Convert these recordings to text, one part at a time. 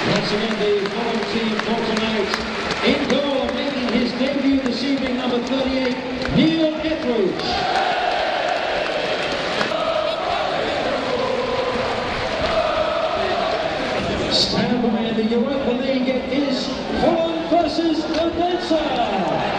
Once again, the Fulham team for tonight. In goal, making his debut this evening, number 38, Neil Etheridge. Stand by, in the Europa League, it is Fulham versus Odense.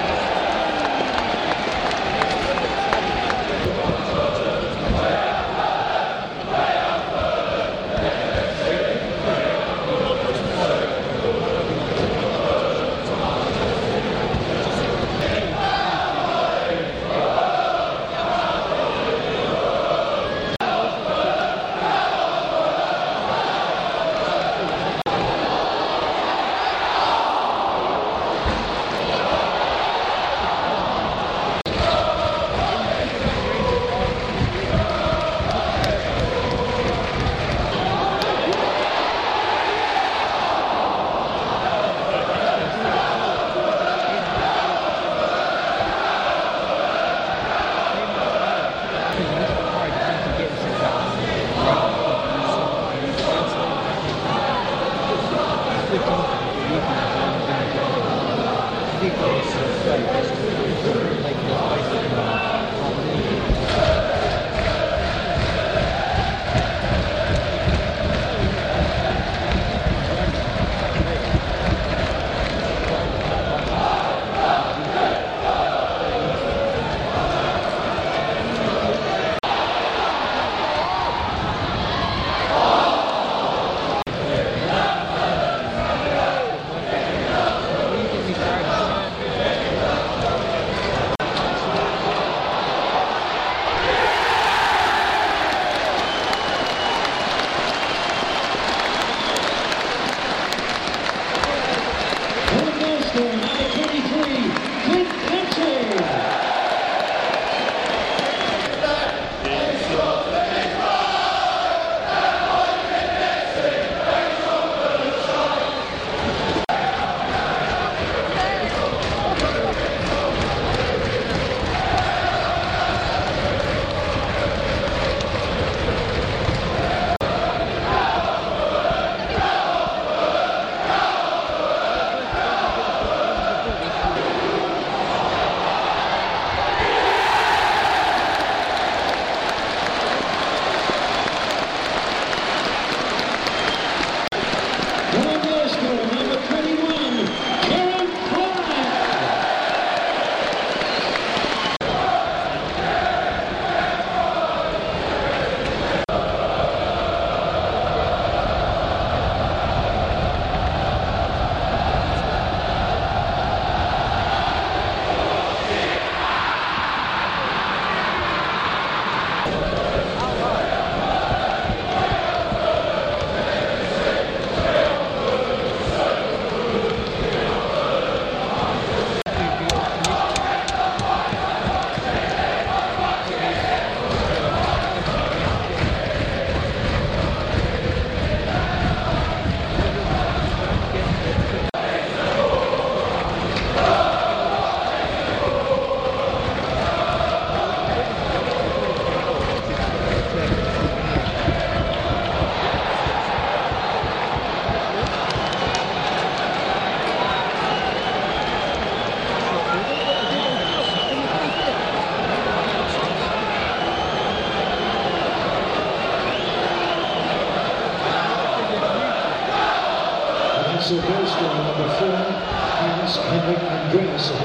That's a goal scorer, number 4, Hans Henrik Andreasen.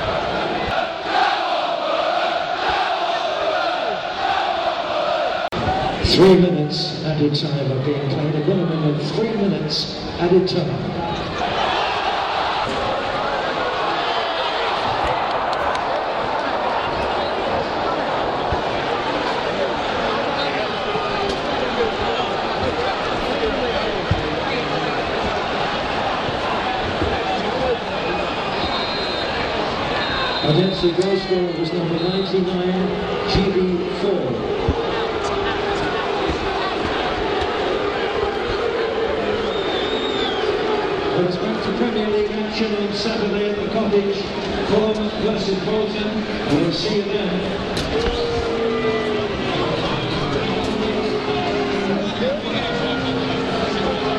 Three minutes added time are being played, a minimum of 3 minutes added time. Odense goal scorer was number 99, GB Ford. It's back to Premier League action on Saturday at the Cottage. Fulham versus Bolton. We'll see you then.